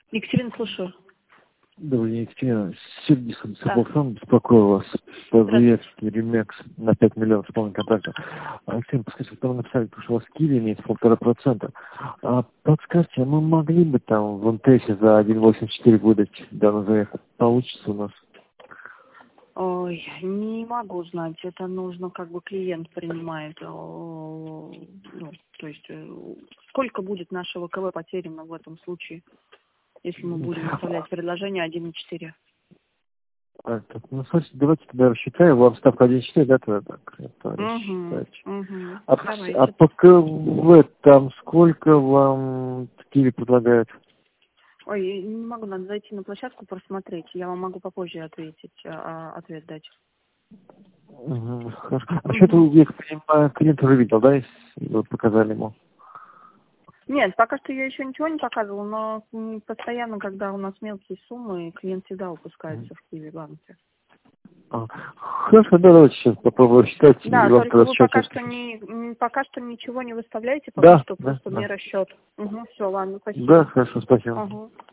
Екатерина, слушаю. Добрый день, Екатерина. Сергей Да. Саблсон, беспокою вас по заявке Ремекс на 5 миллионов полный контракта. Алексей, подскажите, вы там написали, что у вас Киви имеет 1,5%. Подскажите, а мы могли бы там в МТСе за 1,84 выдать данную заявку? Получится у нас? Ой, не могу знать. Это нужно, как бы клиент принимает. То есть, сколько будет нашего КВ потеряно в этом случае, если мы будем выставлять предложение 1,4? Так, ну, смотрите, давайте тогда рассчитаем. Вам ставка 1,4, да, тогда так? Это рассчитать. А по КВ там сколько вам Киви предлагают? Ой, не могу, надо зайти на площадку просмотреть. Я вам могу попозже ответить, ответ дать. Хорошо. А что-то, я так понимаю, клиент уже видел, да, если вы показали ему? Нет, пока что я еще ничего не показывала, но постоянно, когда у нас мелкие суммы, клиент всегда выпускается в Киви банке. Хорошо, да, давайте сейчас попробую считать. Да, и вам только вы расчет пока что ничего не выставляете, пока Да, что да, просто да. мне расчет. Все, ладно, спасибо. Да, хорошо, спасибо. Угу.